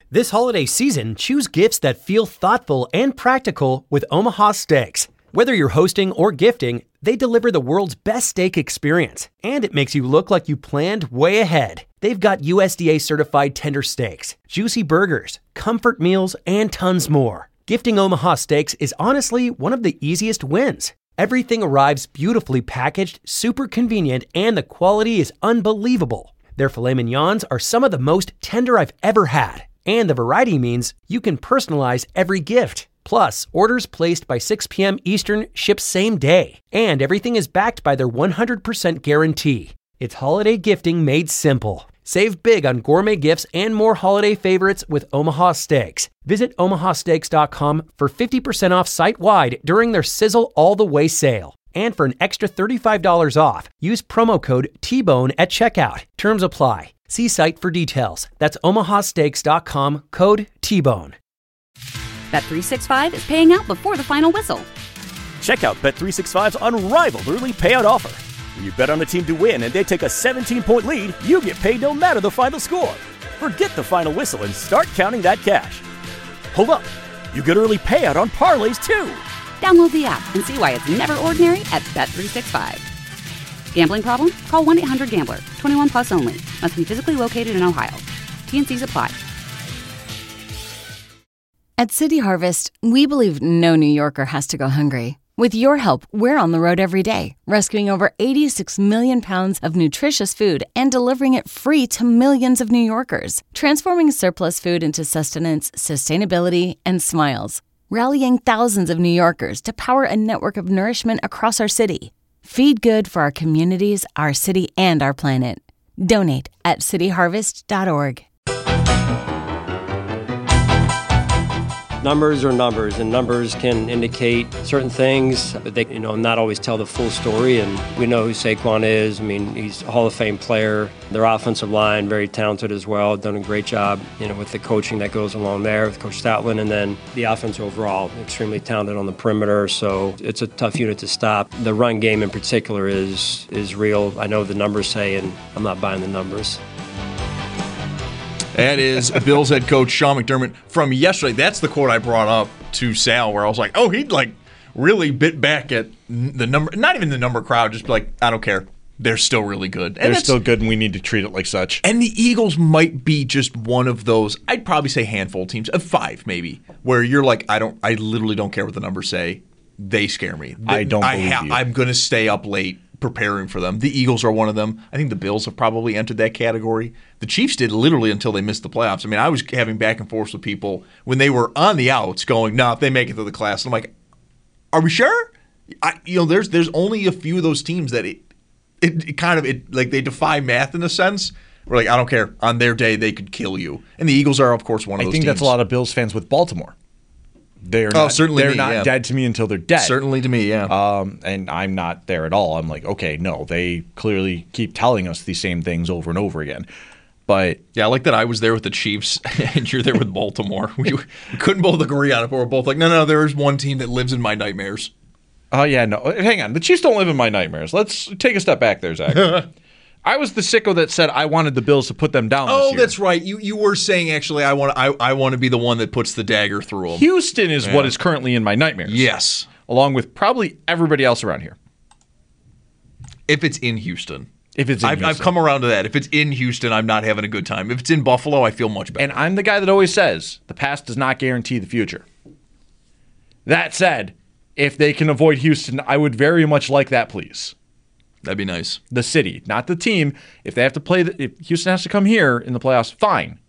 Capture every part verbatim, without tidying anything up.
This holiday season, choose gifts that feel thoughtful and practical with Omaha Steaks. Whether you're hosting or gifting, they deliver the world's best steak experience, and it makes you look like you planned way ahead. They've got U S D A-certified tender steaks, juicy burgers, comfort meals, and tons more. Gifting Omaha Steaks is honestly one of the easiest wins. Everything arrives beautifully packaged, super convenient, and the quality is unbelievable. Their filet mignons are some of the most tender I've ever had. And the variety means you can personalize every gift. Plus, orders placed by six p.m. Eastern ship same day. And everything is backed by their one hundred percent guarantee. It's holiday gifting made simple. Save big on gourmet gifts and more holiday favorites with Omaha Steaks. Visit omaha steaks dot com for fifty percent off site-wide during their Sizzle All the Way sale. And for an extra thirty-five dollars off, use promo code T Bone at checkout. Terms apply. See site for details. That's omaha steaks dot com, code T Bone. Bet three sixty-five is paying out before the final whistle. Check out Bet three sixty-five's unrivaled early payout offer. When you bet on a team to win and they take a seventeen-point lead, you get paid no matter the final score. Forget the final whistle and start counting that cash. Hold up. You get early payout on parlays, too. Download the app and see why it's never ordinary at Bet three sixty-five. Gambling problem? Call one eight hundred gambler. twenty-one plus only. Must be physically located in Ohio. T and C's apply. At City Harvest, we believe no New Yorker has to go hungry. With your help, we're on the road every day, rescuing over eighty-six million pounds of nutritious food and delivering it free to millions of New Yorkers, transforming surplus food into sustenance, sustainability, and smiles, rallying thousands of New Yorkers to power a network of nourishment across our city. Feed good for our communities, our city, and our planet. Donate at city harvest dot org. Numbers are numbers, and numbers can indicate certain things, but they, you know, not always tell the full story. And we know who Saquon is. I mean, he's a Hall of Fame player. Their offensive line, very talented as well. Done a great job, you know, with the coaching that goes along there with Coach Stoutland, and then the offense overall, extremely talented on the perimeter. So it's a tough unit to stop. The run game in particular is is real. I know the numbers say, and I'm not buying the numbers. That is Bills head coach Sean McDermott from yesterday. That's the quote I brought up to Sal, where I was like, oh, he'd like really bit back at the number, not even the number crowd, just be like, I don't care. They're still really good. And They're still good, and we need to treat it like such. And the Eagles might be just one of those, I'd probably say handful of teams, of five maybe, where you're like, I don't, I literally don't care what the numbers say. They scare me. I don't I believe ha- you. I'm going to stay up late preparing for them. The Eagles are one of them. I think the Bills have probably entered that category. The Chiefs did literally until they missed the playoffs. I mean, I was having back and forth with people when they were on the outs going, no, if they make it to the class. I'm like, are we sure? I, you know, there's there's only a few of those teams that it, it, it kind of, it like they defy math in a sense. We're like, I don't care. On their day, they could kill you. And the Eagles are, of course, one of I those think teams. that's a lot of Bills fans with Baltimore. They're oh, not, certainly they're me, not yeah. dead to me until they're dead. Certainly to me, yeah. Um, and I'm not there at all. I'm like, okay, no, they clearly keep telling us these same things over and over again. But yeah, I like that I was there with the Chiefs and you're there with Baltimore. We, we couldn't both agree on it, but we're both like, no, no, there is one team that lives in my nightmares. Oh, yeah, no. Hang on. The Chiefs don't live in my nightmares. Let's take a step back there, Zach. I was the sicko that said I wanted the Bills to put them down Oh, this year. that's right. You you were saying, actually, I want I, I want to be the one that puts the dagger through them. Houston is Yeah. what is currently in my nightmares. Yes. Along with probably everybody else around here. If it's in Houston. If it's in I've, Houston. I've come around to that. If it's in Houston, I'm not having a good time. If it's in Buffalo, I feel much better. And I'm the guy that always says the past does not guarantee the future. That said, if they can avoid Houston, I would very much like that, please. That'd be nice. The city, not the team. If they have to play, the, if Houston has to come here in the playoffs, fine.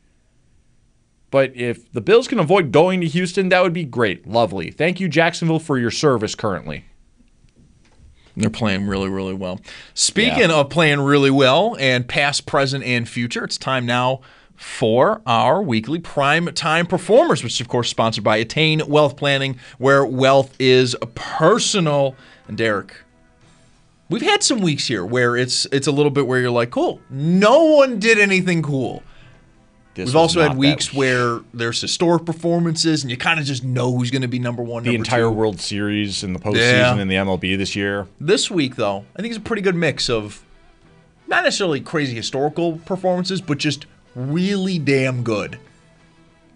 But if the Bills can avoid going to Houston, that would be great. Lovely. Thank you, Jacksonville, for your service currently. They're playing really, really well. Speaking Yeah. of playing really well and past, present, and future, it's time now for our weekly Prime Time Performers, which is, of course, sponsored by Attain Wealth Planning, where wealth is personal. And Derek, we've had some weeks here where it's it's a little bit where you're like, cool, no one did anything cool. This We've was also had not weeks that- where there's historic performances, and you kind of just know who's going to be number one, The number entire two. World Series and the postseason Yeah. in the M L B this year. This week, though, I think it's a pretty good mix of not necessarily crazy historical performances, but just really damn good.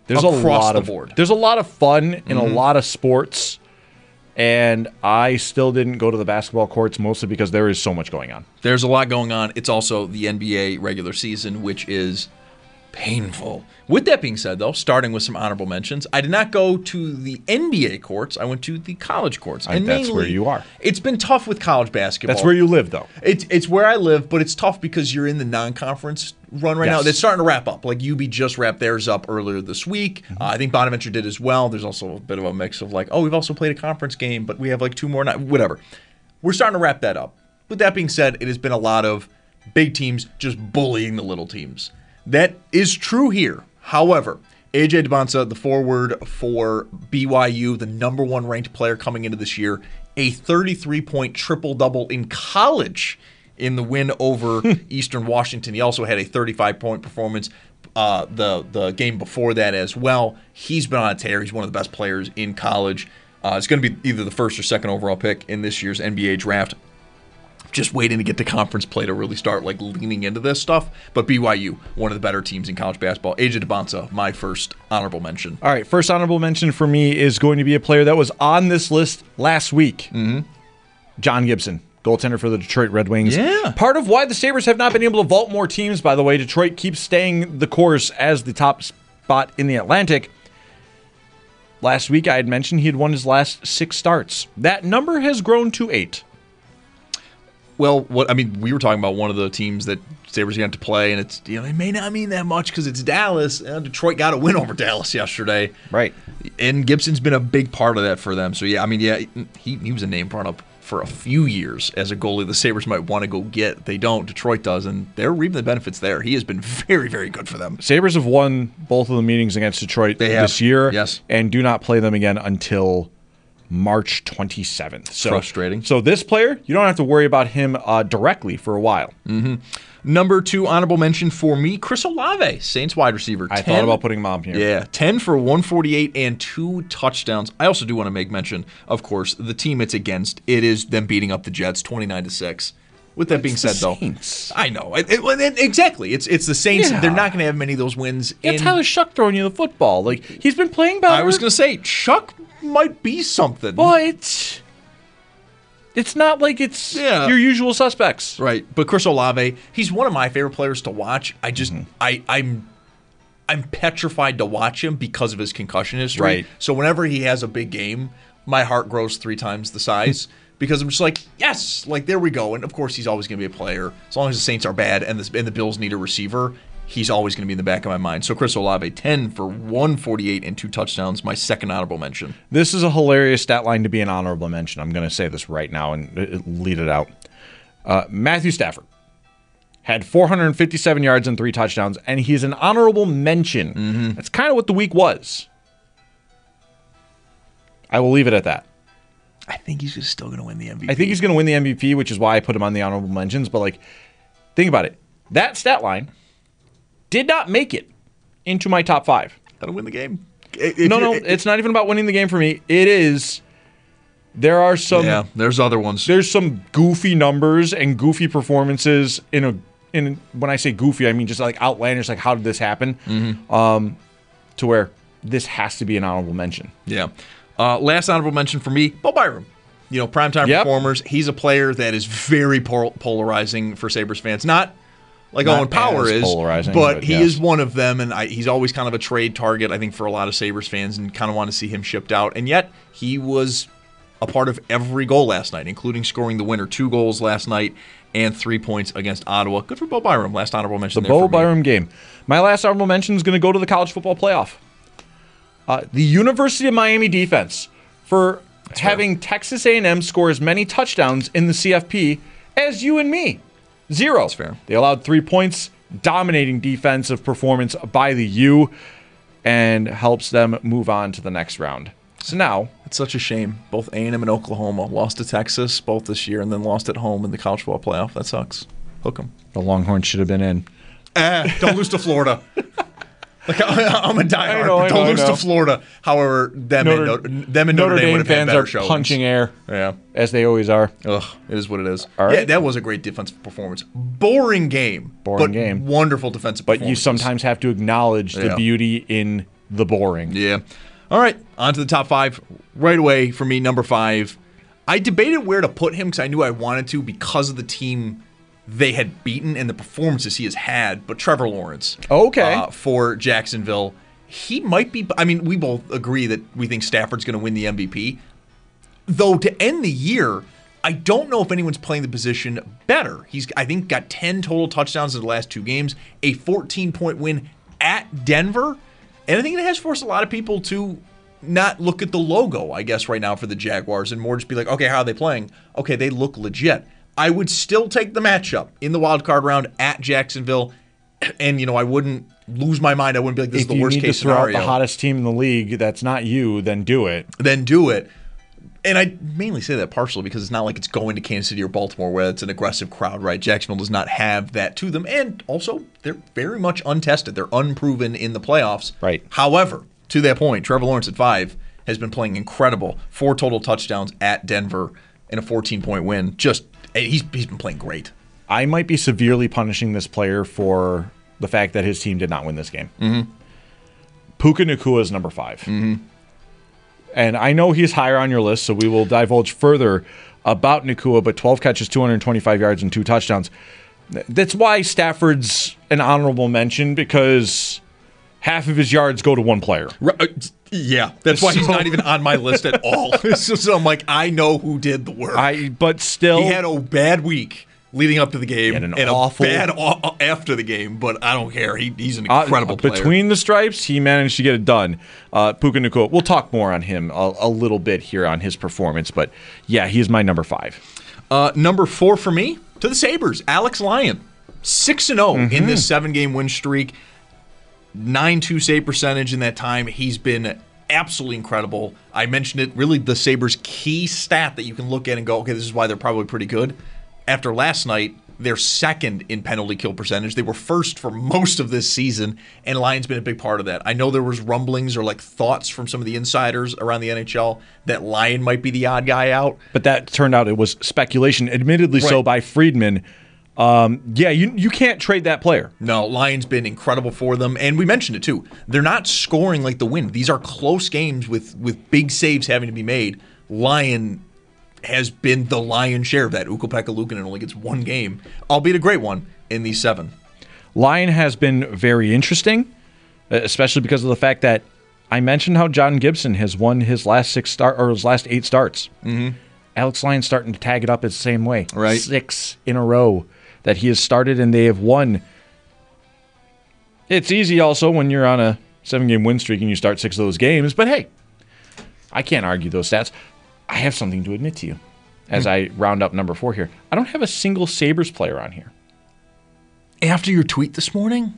there's across a lot the of board. There's a lot of fun in Mm-hmm. a lot of sports, and I still didn't go to the basketball courts mostly because there is so much going on. There's a lot going on. It's also the N B A regular season, which is painful. With that being said, though, starting with some honorable mentions, I did not go to the N B A courts. I went to the college courts. I- that's where you are. It's been tough with college basketball. That's where you live, though. It's it's where I live, but it's tough because you're in the non-conference run right Yes. now. That's starting to wrap up. Like U B just wrapped theirs up earlier this week. Mm-hmm. Uh, I think Bonaventure did as well. There's also a bit of a mix of like, oh, we've also played a conference game, but we have like two more. Not, whatever. We're starting to wrap that up. With that being said, it has been a lot of big teams just bullying the little teams. That is true here. However, A J Debonsa, the forward for B Y U, the number one ranked player coming into this year, a thirty-three point triple-double in college in the win over Eastern Washington. He also had a thirty-five point performance uh, the, the game before that as well. He's been on a tear. He's one of the best players in college. Uh, it's going to be either the first or second overall pick in this year's N B A draft. Just waiting to get the conference play to really start like leaning into this stuff. But B Y U, one of the better teams in college basketball. A J Debonsa, my first honorable mention. All right, first honorable mention for me is going to be a player that was on this list last week. Mm-hmm. John Gibson, goaltender for the Detroit Red Wings. Yeah. Part of why the Sabres have not been able to vault more teams, by the way. Detroit keeps staying the course as the top spot in the Atlantic. Last week, I had mentioned he had won his last six starts. That number has grown to eight. Well, what I mean, we were talking about one of the teams that Sabres got to play, and it's you know it may not mean that much because it's Dallas. Uh, Detroit got a win over Dallas yesterday, Right. and Gibson's been a big part of that for them. So yeah, I mean, yeah, he he was a name brought up for a few years as a goalie the Sabres might want to go get. They don't. Detroit does, and they're reaping the benefits there. He has been very, very good for them. Sabres have won both of the meetings against Detroit They have. this year, Yes. and do not play them again until March twenty-seventh. So, Frustrating. So this player, you don't have to worry about him uh, directly for a while. Number two honorable mention for me, Chris Olave, Saints wide receiver. I ten thought about putting him on here. Yeah, ten for one forty-eight and two touchdowns. I also do want to make mention, of course, the team it's against. It is them beating up the Jets twenty-nine to six. With that being It's the said, though, Saints. I know it, it- it- exactly. It's it's the Saints. Yeah. They're not going to have many of those wins. Yeah, in, Tyler Shuck throwing you the football. Like, he's been playing better. I was going to say Chuck might be something. But it's not like it's Yeah. your usual suspects. Right, but Chris Olave, he's one of my favorite players to watch. I just, Mm-hmm. I, I'm, I'm petrified to watch him because of his concussion history. Right. So whenever he has a big game, my heart grows three times the size because I'm just like, yes, like there we go. And of course, he's always going to be a player as long as the Saints are bad and the and the Bills need a receiver. He's always going to be in the back of my mind. So Chris Olave, ten for one forty-eight and two touchdowns, my second honorable mention. This is a hilarious stat line to be an honorable mention. I'm going to say this right now and uh, lead it out. Uh, Matthew Stafford had four hundred fifty-seven yards and three touchdowns, and he's an honorable mention. Mm-hmm. That's kind of what the week was. I will leave it at that. I think he's just still going to win the M V P. I think he's going to win the M V P, which is why I put him on the honorable mentions. But, like, think about it. That stat line did not make it into my top five. Got to win the game. If no, you're- no, it- it's not even about winning the game for me. It is. There are some. yeah, there's other ones. There's some goofy numbers and goofy performances in a. In when I say goofy, I mean just like outlandish. Like, how did this happen? Mm-hmm. Um, to where this has to be an honorable mention. Yeah. Uh, last honorable mention for me, Bo Byram. You know, primetime Yep. performers. He's a player that is very pol- polarizing for Sabres fans. Not like Not Owen Power as is, polarizing, but, but he yes. is one of them, and I, he's always kind of a trade target, I think, for a lot of Sabres fans, and kind of want to see him shipped out. And yet, he was a part of every goal last night, including scoring the winner, two goals last night, and three points against Ottawa. Good for Bo Byram. Last honorable mention The there Bo for me. Byram game. My last honorable mention is going to go to the college football playoff. Uh, the University of Miami defense for having Texas A and M score as many touchdowns in the C F P as you and me. Zero. That's fair. They allowed three points, dominating defensive performance by the U, and helps them move on to the next round. So now, It's such a shame. Both A and M and Oklahoma lost to Texas both this year and then lost at home in the college football playoff. That sucks. Hook 'em. the Longhorns should have been in. Eh, don't lose to Florida. Like, I'm a diehard. I know, I but don't know, I lose know. to Florida. However, them Notre, and Notre, them and Notre, Notre Dame, Dame would have had fans better are showings. punching air, Yeah. as they always are. Ugh, it is what it is. All Yeah, right. that was a great defensive performance. Boring game. Boring but game. Wonderful defensive But you performances. sometimes have to acknowledge the Yeah. beauty in the boring. Yeah. All right, on to the top five. Right away for me, number five. I debated where to put him because I knew I wanted to because of the team they had beaten and the performances he has had. But Trevor Lawrence. Okay. Uh, for Jacksonville. He might be, I mean, we both agree that we think Stafford's going to win the M V P. Though to end the year, I don't know if anyone's playing the position better. He's, I think, got ten total touchdowns in the last two games, a fourteen-point win at Denver. And I think it has forced a lot of people to not look at the logo, I guess, right now for the Jaguars and more just be like, okay, how are they playing? Okay, they look legit. I would still take the matchup in the wild card round at Jacksonville. And, you know, I wouldn't lose my mind. I wouldn't be like, this if is the worst case scenario. If you need to throw scenario. out the hottest team in the league that's not you, then do it. Then do it. And I mainly say that partially because it's not like it's going to Kansas City or Baltimore where it's an aggressive crowd, right? Jacksonville does not have that to them. And also, they're very much untested. They're unproven in the playoffs. Right. However, to that point, Trevor Lawrence at five has been playing incredible. Four total touchdowns at Denver and a fourteen-point win. Just, he's he's been playing great. I might be severely punishing this player for the fact that his team did not win this game. Mm-hmm. Puka Nacua is number five. Mm-hmm. And I know he's higher on your list, so we will divulge further about Nacua, but twelve catches, two hundred twenty-five yards, and two touchdowns. That's why Stafford's an honorable mention, because half of his yards go to one player. Right. Yeah, that's why he's not even on my list at all. so, so I'm like, I know who did the work. I, but still, he had a bad week leading up to the game an and awful, a bad o- after the game, but I don't care. He, he's an incredible uh, player. Between the stripes, he managed to get it done. Uh, Puka Nacua, we'll talk more on him a, a little bit here on his performance, but yeah, he is my number five. Uh, number four for me, to the Sabres, Alex Lyon. six and oh Mm-hmm. in this seven-game win streak. nine two save percentage in that time. He's been absolutely incredible. I mentioned it, really the Sabres' key stat that you can look at and go, okay, this is why they're probably pretty good. After last night, they're second in penalty kill percentage. They were first for most of this season, and Lyon's been a big part of that. I know there was rumblings or like thoughts from some of the insiders around the N H L that Lyon might be the odd guy out. But that turned out it was speculation, admittedly Right. so by Friedman. Um, yeah, you you can't trade that player. No, Lyon's been incredible for them, and we mentioned it too. They're not scoring like the Wind. These are close games with with big saves having to be made. Lyon has been the lion's share of that. Ukko-Pekka Luukkonen only gets one game, albeit a great one, in these seven. Lyon has been very interesting, especially because of the fact that I mentioned how John Gibson has won his last six start or his last eight starts. Mm-hmm. Alex Lyon's starting to tag it up the same way. Right. Six in a row that he has started and they have won. It's easy also when you're on a seven-game win streak and you start six of those games, but hey, I can't argue those stats. I have something to admit to you as I round up number four here. I don't have a single Sabres player on here. After your tweet this morning?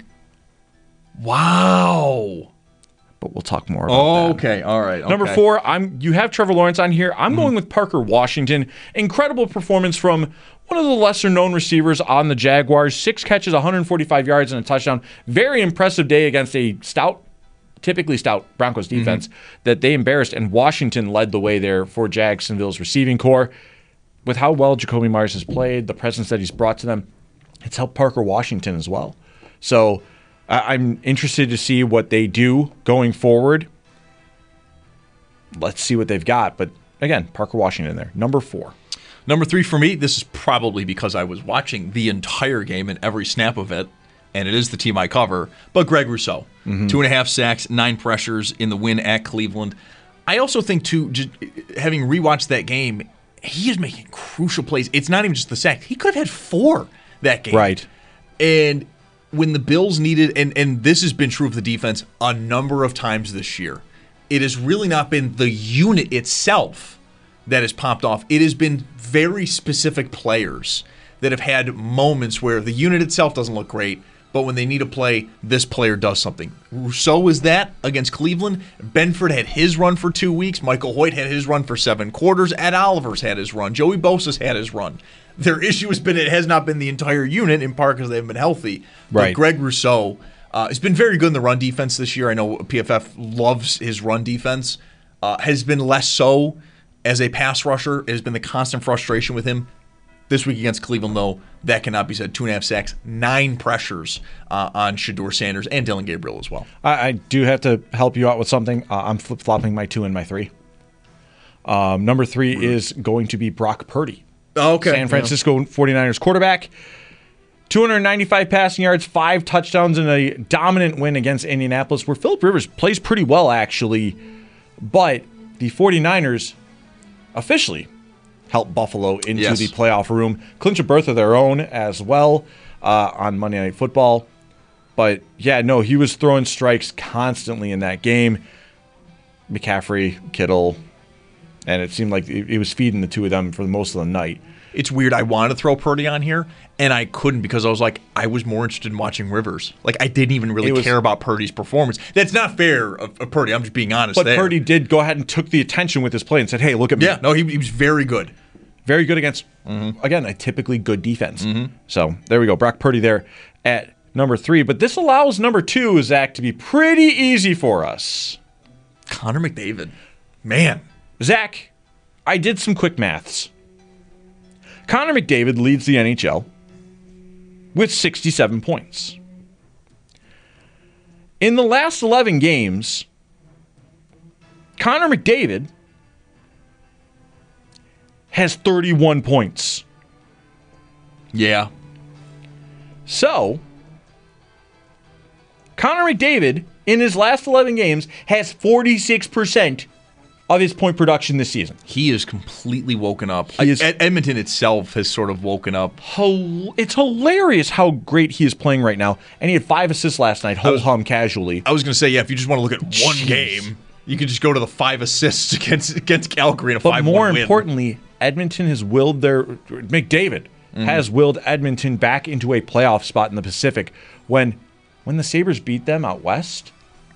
Wow. But we'll talk more about Oh, that. okay. All right. Okay. Number four, I'm. You have Trevor Lawrence on here. I'm Mm-hmm. going with Parker Washington. Incredible performance from one of the lesser-known receivers on the Jaguars. Six catches, one hundred forty-five yards, and a touchdown. Very impressive day against a stout, typically stout Broncos defense Mm-hmm. that they embarrassed, and Washington led the way there for Jacksonville's receiving core. With how well Jacoby Myers has played, the presence that he's brought to them, it's helped Parker Washington as well. So I- I'm interested to see what they do going forward. Let's see what they've got. But again, Parker Washington there. Number four. Number three for me, this is probably because I was watching the entire game and every snap of it, and it is the team I cover, but Greg Rousseau. Mm-hmm. Two and a half sacks, nine pressures in the win at Cleveland. I also think, too, just having rewatched that game, he is making crucial plays. It's not even just the sack. He could have had four that game. Right. And when the Bills needed, and, and this has been true of the defense a number of times this year, it has really not been the unit itself that has popped off. It has been very specific players that have had moments where the unit itself doesn't look great, but when they need a play, this player does something. Rousseau was that against Cleveland. Benford had his run for two weeks. Michael Hoyt had his run for seven quarters. Ed Oliver's had his run. Joey Bosa's had his run. Their issue has been it has not been the entire unit, in part because they haven't been healthy. Right. But Greg Rousseau uh, has been very good in the run defense this year. I know P F F loves his run defense. Uh, has been less so as a pass rusher. It has been the constant frustration with him. This week against Cleveland, though, that cannot be said. Two and a half sacks, nine pressures uh, on Shedeur Sanders and Dylan Gabriel as well. I, I do have to help you out with something. Uh, I'm flip-flopping my two and my three. Um, number three Rude. is going to be Brock Purdy. Okay. San Francisco yeah. forty-niners quarterback. two hundred ninety-five passing yards, five touchdowns in a dominant win against Indianapolis, where Phillip Rivers plays pretty well, actually. But the forty-niners officially helped Buffalo into yes. the playoff room, clinch a berth of their own as well uh, on Monday Night Football. But, yeah, no, he was throwing strikes constantly in that game. McCaffrey, Kittle, and it seemed like he was feeding the two of them for most of the night. It's weird. I wanted to throw Purdy on here, and I couldn't because I was like, I was more interested in watching Rivers. Like, I didn't even really was, care about Purdy's performance. That's not fair of, of Purdy. I'm just being honest But there. Purdy did go ahead and took the attention with his play and said, hey, look at me. Yeah, no, he, he was very good. Very good against, mm-hmm. again, a typically good defense. Mm-hmm. So there we go. Brock Purdy there at number three. But this allows number two, Zach, to be pretty easy for us. Connor McDavid. Man. Zach, I did some quick maths. Connor McDavid leads the N H L with sixty-seven points. In the last eleven games, Connor McDavid has thirty-one points. Yeah. So, Connor McDavid, in his last eleven games, has forty-six percent of his point production this season. He is completely woken up. He is, Ed- Edmonton itself has sort of woken up. It's hilarious how great he is playing right now. And he had five assists last night, whole hum casually. I was going to say, yeah, if you just want to look at one Jeez. game, you could just go to the five assists against against Calgary in a five one win. But more importantly, Edmonton has willed their... McDavid mm-hmm. has willed Edmonton back into a playoff spot in the Pacific. When, when the Sabres beat them out west,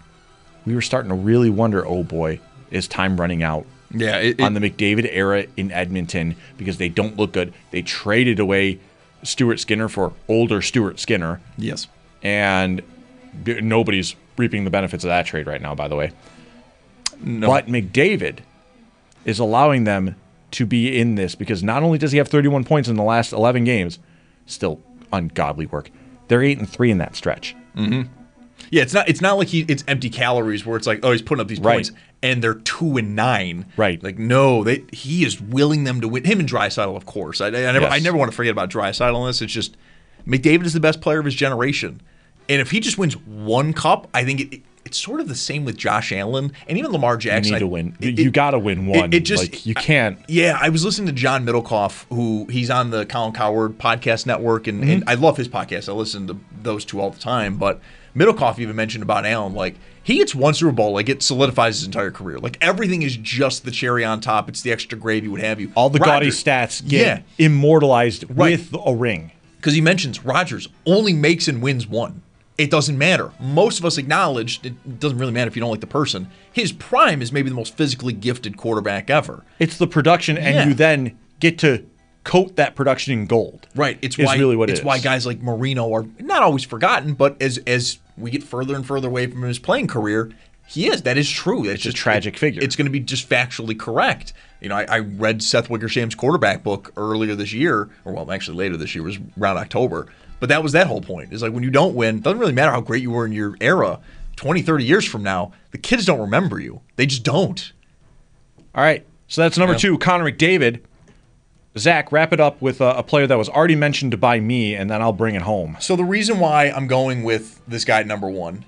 we were starting to really wonder, oh boy, is time running out yeah, it, it, on the McDavid era in Edmonton because they don't look good. They traded away Stuart Skinner for older Stuart Skinner. Yes. And nobody's reaping the benefits of that trade right now, by the way. No. But McDavid is allowing them to be in this because not only does he have thirty-one points in the last eleven games, still ungodly work. They're eight and three in that stretch. Mm-hmm. Yeah, it's not it's not like he it's empty calories where it's like, oh, he's putting up these points right. and they're two and nine. Right. Like, no, they he is willing them to win. Him and Draisaitl, of course. I, I never yes. I never want to forget about Draisaitl on this. It's just McDavid is the best player of his generation. And if he just wins one cup, I think it, it, it's sort of the same with Josh Allen and even Lamar Jackson. You need I, to win. It, you got to win one. It, it just like, you can't. I, yeah, I was listening to John Middlecoff, who he's on the Colin Cowherd podcast network, and, Mm-hmm. and I love his podcast. I listen to those two all the time. But Middlecoff even mentioned about Allen, like he gets one Super Bowl, like it solidifies his entire career. Like everything is just the cherry on top. It's the extra gravy, what have you. All the gaudy Rodgers, stats get yeah. immortalized Right. with a ring. Because he mentions Rodgers only makes and wins one. It doesn't matter. Most of us acknowledge it doesn't really matter if you don't like the person. His prime is maybe the most physically gifted quarterback ever. It's the production, and Yeah. you then get to coat that production in gold. Right. It's is why really what it it's is. why guys like Marino are not always forgotten, but as as we get further and further away from his playing career, he is. That is true. That's It's just a tragic it, figure. It's going to be just factually correct. You know, I, I read Seth Wickersham's quarterback book earlier this year, or well, actually later this year, it was around October. But that was that whole point. It's like when you don't win, it doesn't really matter how great you were in your era. twenty, thirty years from now, the kids don't remember you. They just don't. All right. So that's number Yeah. two, Connor McDavid. Zach, wrap it up with a, a player that was already mentioned by me, and then I'll bring it home. So the reason why I'm going with this guy at number one,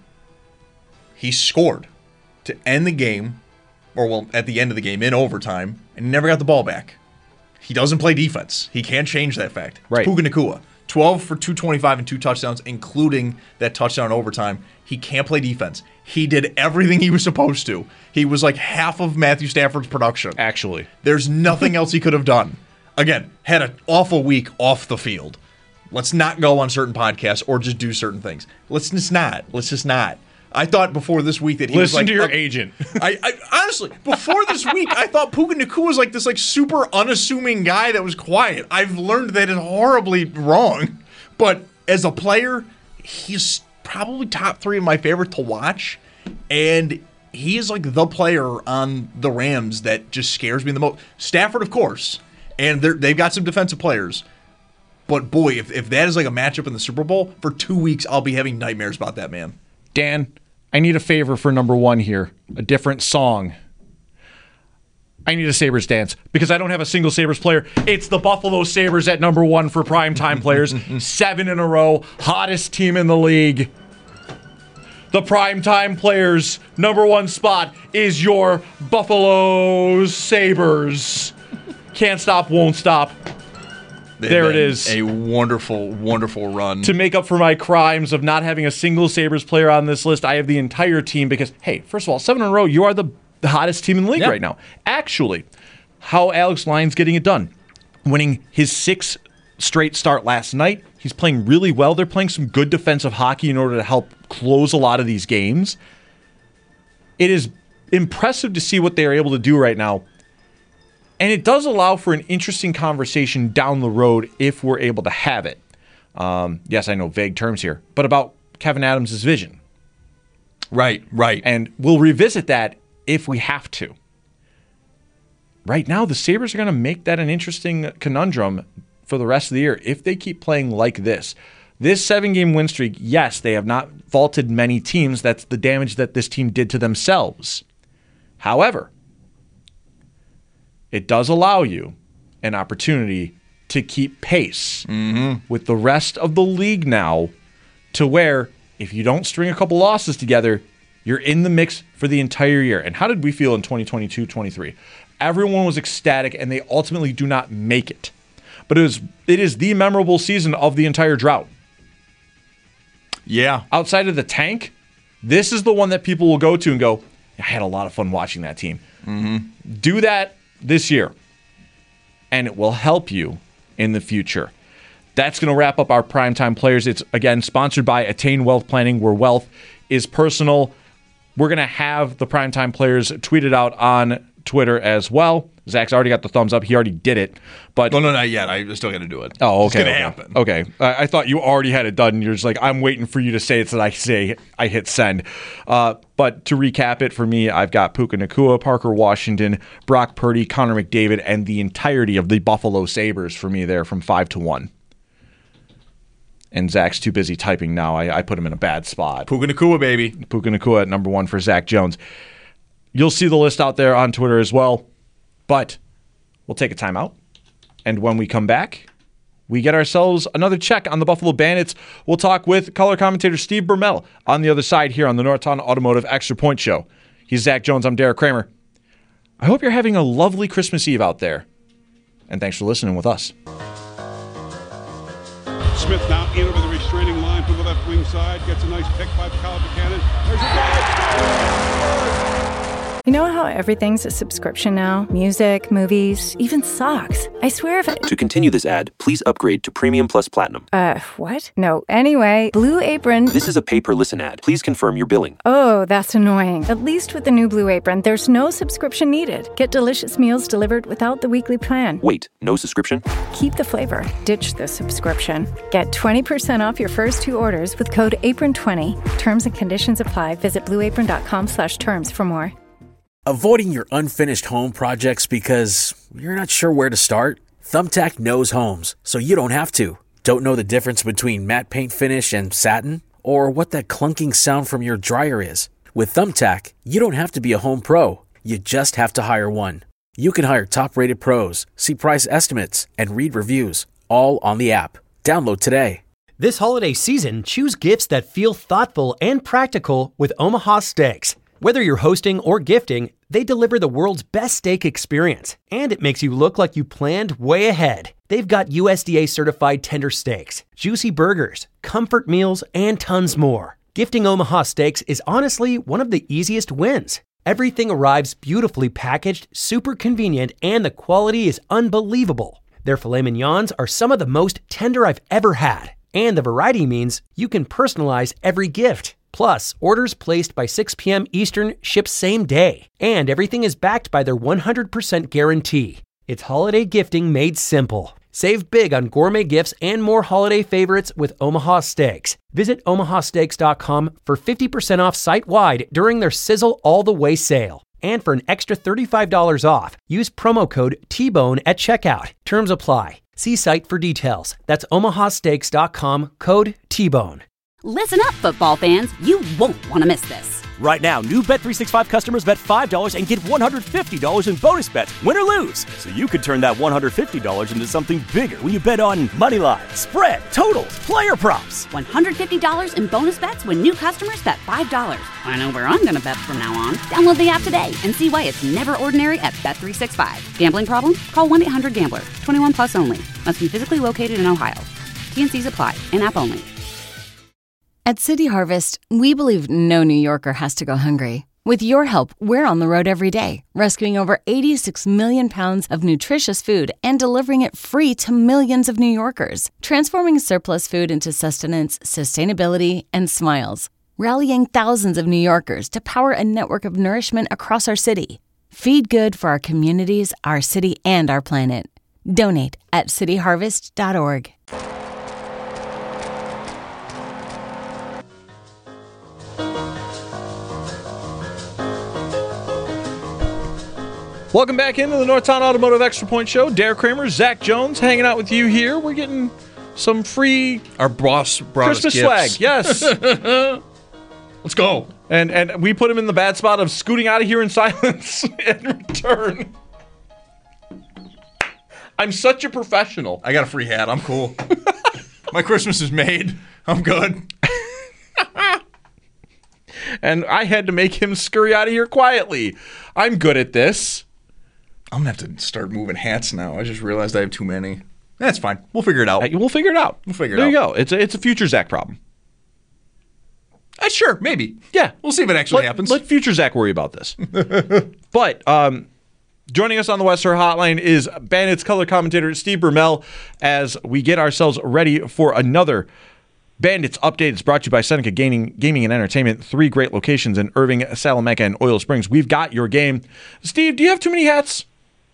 he scored to end the game, or well, at the end of the game, in overtime, and never got the ball back. He doesn't play defense. He can't change that fact. It's Right. Puka Nacua. twelve for two twenty-five and two touchdowns, including that touchdown in overtime. He can't play defense. He did everything he was supposed to. He was like half of Matthew Stafford's production. Actually. There's nothing else he could have done. Again, had an awful week off the field. Let's not go on certain podcasts or just do certain things. Let's just not. Let's just not. I thought before this week that he was Listen like to your uh, agent. I, I honestly, before this week, I thought Puka Nacua was like this like super unassuming guy that was quiet. I've learned that is horribly wrong. But as a player, he's probably top three of my favorite to watch. And he is like the player on the Rams that just scares me the most. Stafford, of course. And they've got some defensive players. But boy, if, if that is like a matchup in the Super Bowl, for two weeks I'll be having nightmares about that man. Dan, I need a favor for number one here. A different song. I need a Sabres dance because I don't have a single Sabres player. It's the Buffalo Sabres at number one for primetime players. Seven in a row. Hottest team in the league. The primetime players' number one spot is your Buffalo Sabres. Can't stop, won't stop. They've there it is. A wonderful, wonderful run. To make up for my crimes of not having a single Sabres player on this list, I have the entire team because, hey, first of all, seven in a row, you are the, the hottest team in the league yep. right now. Actually, how Alex Lyon's getting it done. Winning his sixth straight start last night. He's playing really well. They're playing some good defensive hockey in order to help close a lot of these games. It is impressive to see what they are able to do right now. And it does allow for an interesting conversation down the road if we're able to have it. Um, yes, I know vague terms here, but about Kevin Adams' vision. Right, right. And we'll revisit that if we have to. Right now, the Sabres are going to make that an interesting conundrum for the rest of the year if they keep playing like this. This seven-game win streak, yes, they have not vaulted many teams. That's the damage that this team did to themselves. However, it does allow you an opportunity to keep pace mm-hmm. with the rest of the league now to where if you don't string a couple losses together, you're in the mix for the entire year. And how did we feel in twenty twenty-two twenty-three? Everyone was ecstatic, and they ultimately do not make it. But it is, it is the memorable season of the entire drought. Yeah. Outside of the tank, this is the one that people will go to and go, I had a lot of fun watching that team. Mm-hmm. Do that this year, and it will help you in the future. That's going to wrap up our Primetime Players. It's, again, sponsored by Attain Wealth Planning, where wealth is personal. We're going to have the Primetime Players tweeted out on Twitter as well. Zach's already got the thumbs up. He already did it. But no, no, not yet. I still got to do it. Oh, okay. It's going to okay. happen. Okay. I, I thought you already had it done. You're just like, I'm waiting for you to say it so that I say I hit send. Uh, but to recap it for me, I've got Puka Nacua, Parker Washington, Brock Purdy, Connor McDavid, and the entirety of the Buffalo Sabres for me there from five to one. And Zach's too busy typing now. I, I put him in a bad spot. Puka Nacua, baby. Puka Nacua at number one for Zach Jones. You'll see the list out there on Twitter as well. But we'll take a timeout. And when we come back, we get ourselves another check on the Buffalo Bandits. We'll talk with color commentator Steve Bermel on the other side here on the Norton Automotive Extra Point Show. He's Zach Jones. I'm Derek Kramer. I hope you're having a lovely Christmas Eve out there. And thanks for listening with us. Smith now in over the restraining line from the left wing side. Gets a nice pick by Kyle Buchanan. There's a goal. You know how everything's a subscription now? Music, movies, even socks. I swear if it... To continue this ad, please upgrade to Premium Plus Platinum. Uh, what? No. Anyway, Blue Apron... This is a pay-per-listen ad. Please confirm your billing. Oh, that's annoying. At least with the new Blue Apron, there's no subscription needed. Get delicious meals delivered without the weekly plan. Wait, no subscription? Keep the flavor. Ditch the subscription. Get twenty percent off your first two orders with code apron twenty. Terms and conditions apply. Visit blueapron.com slash terms for more. Avoiding your unfinished home projects because you're not sure where to start? Thumbtack knows homes, so you don't have to. Don't know the difference between matte paint finish and satin? Or what that clunking sound from your dryer is? With Thumbtack, you don't have to be a home pro. You just have to hire one. You can hire top-rated pros, see price estimates, and read reviews, all on the app. Download today. This holiday season, choose gifts that feel thoughtful and practical with Omaha Steaks. Whether you're hosting or gifting, they deliver the world's best steak experience, and it makes you look like you planned way ahead. They've got U S D A-certified tender steaks, juicy burgers, comfort meals, and tons more. Gifting Omaha Steaks is honestly one of the easiest wins. Everything arrives beautifully packaged, super convenient, and the quality is unbelievable. Their filet mignons are some of the most tender I've ever had, and the variety means you can personalize every gift. Plus, orders placed by six p.m. Eastern ship same day, and everything is backed by their one hundred percent guarantee. It's holiday gifting made simple. Save big on gourmet gifts and more holiday favorites with Omaha Steaks. Visit omaha steaks dot com for fifty percent off site-wide during their Sizzle All the Way sale. And for an extra thirty-five dollars off, use promo code T Bone at checkout. Terms apply. See site for details. That's omaha steaks dot com, code T Bone. Listen up, football fans. You won't want to miss this. Right now, new Bet three sixty-five customers bet five dollars and get one hundred fifty dollars in bonus bets, win or lose. So you could turn that one hundred fifty dollars into something bigger when you bet on money line, spread, totals, player props. one hundred fifty dollars in bonus bets when new customers bet five dollars. I know where I'm going to bet from now on. Download the app today and see why it's never ordinary at Bet three sixty-five. Gambling problem? Call one eight hundred gambler. twenty-one plus only. Must be physically located in Ohio. T and C's apply. In-app only. At City Harvest, we believe no New Yorker has to go hungry. With your help, we're on the road every day, rescuing over eighty-six million pounds of nutritious food and delivering it free to millions of New Yorkers, transforming surplus food into sustenance, sustainability, and smiles, rallying thousands of New Yorkers to power a network of nourishment across our city. Feed good for our communities, our city, and our planet. Donate at city harvest dot org. Welcome back into the Northtown Automotive Extra Point Show. Derek Kramer, Zach Jones, hanging out with you here. We're getting some free Our boss brought Christmas us gifts. swag. Yes. Let's go. And and we put him in the bad spot of scooting out of here in silence in return. I'm such a professional. I got a free hat. I'm cool. My Christmas is made. I'm good. And I had to make him scurry out of here quietly. I'm good at this. I'm going to have to start moving hats now. I just realized I have too many. That's fine. We'll figure it out. We'll figure it out. We'll figure it there out. There you go. It's a, it's a future Zach problem. Uh, sure, maybe. Yeah. We'll see if it actually let, happens. Let future Zach worry about this. But um, joining us on the Western Hotline is Bandits color commentator Steve Bermel as we get ourselves ready for another Bandits update. It's brought to you by Seneca Gaming, Gaming and Entertainment. Three great locations in Irving, Salamanca, and Oil Springs. We've got your game. Steve, do you have too many hats?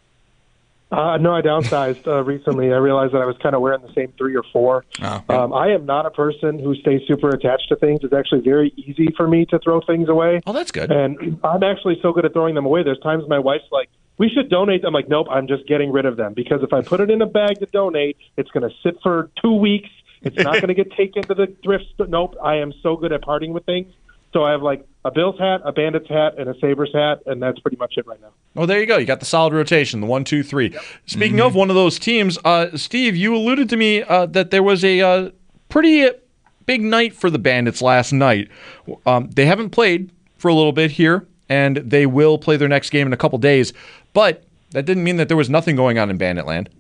Uh, no, I downsized uh, recently. I realized that I was kind of wearing the same three or four. Oh, um, I am not a person who stays super attached to things. It's actually very easy for me to throw things away. Oh, that's good. And I'm actually so good at throwing them away. There's times my wife's like, we should donate. I'm like, nope, I'm just getting rid of them. Because if I put it in a bag to donate, it's going to sit for two weeks. It's not going to get taken to the thrift store. Nope, I am so good at parting with things. So I have like a Bills hat, a Bandits hat, and a Sabres hat, and that's pretty much it right now. Oh, there you go. You got the solid rotation, the one, two, three. Yep. Speaking Mm-hmm. of one of those teams, uh, Steve, you alluded to me uh, that there was a uh, pretty big night for the Bandits last night. Um, they haven't played for a little bit here, and they will play their next game in a couple days. But that didn't mean that there was nothing going on in Banditland.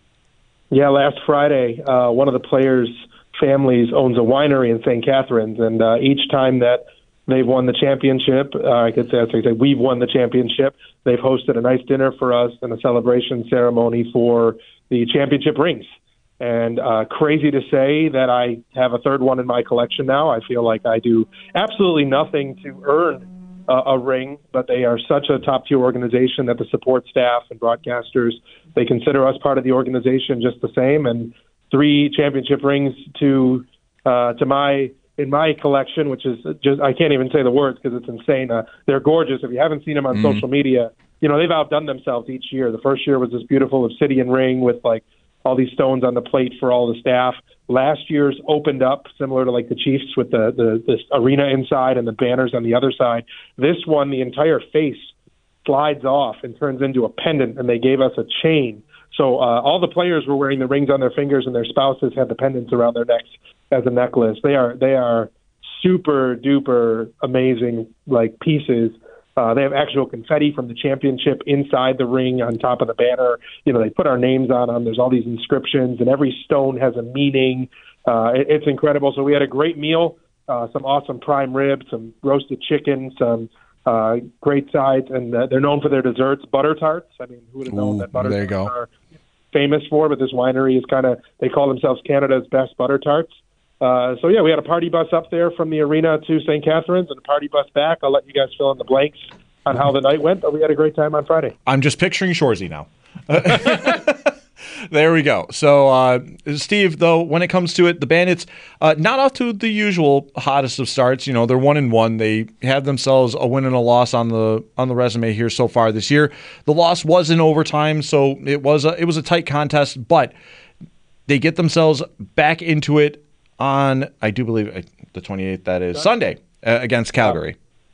Yeah, last Friday, uh, one of the players' families owns a winery in Saint Catharines, and uh, each time that they've won the championship, uh, I could say, I could say we've won the championship, they've hosted a nice dinner for us and a celebration ceremony for the championship rings. And uh, crazy to say that I have a third one in my collection now. I feel like I do absolutely nothing to earn uh, a ring, but they are such a top-tier organization that the support staff and broadcasters, they consider us part of the organization just the same. And three championship rings to uh, to my in my collection, which is just, I can't even say the words because it's insane. Uh, they're gorgeous. If you haven't seen them on Mm-hmm. social media, you know, they've outdone themselves each year. The first year was this beautiful obsidian ring with like all these stones on the plate for all the staff. Last year's opened up similar to like the Chiefs with the, the, the arena inside and the banners on the other side. This one, the entire face slides off and turns into a pendant, and they gave us a chain. So uh, all the players were wearing the rings on their fingers, and their spouses had the pendants around their necks as a necklace. They are they are super duper amazing like pieces. Uh, they have actual confetti from the championship inside the ring on top of the banner. You know, they put our names on them. There's all these inscriptions, and every stone has a meaning. Uh, it, it's incredible. So we had a great meal, uh, some awesome prime rib, some roasted chicken, some uh, great sides, and uh, they're known for their desserts, butter tarts. I mean, who would have known Ooh, that butter there you tarts go. are famous for? But this winery is kind of, they call themselves Canada's best butter tarts. Uh, so, yeah, we had a party bus up there from the arena to Saint Catharines and a party bus back. I'll let you guys fill in the blanks on how the night went, but we had a great time on Friday. I'm just picturing Shorzy now. There we go. So, uh, Steve, though, when it comes to it, the Bandits, uh, not off to the usual hottest of starts. You know, they're one and one. They have themselves a win and a loss on the on the resume here so far this year. The loss was in overtime, so it was a, it was a tight contest, but they get themselves back into it on, I do believe, the twenty-eighth, that is, Sunday, uh, against Calgary.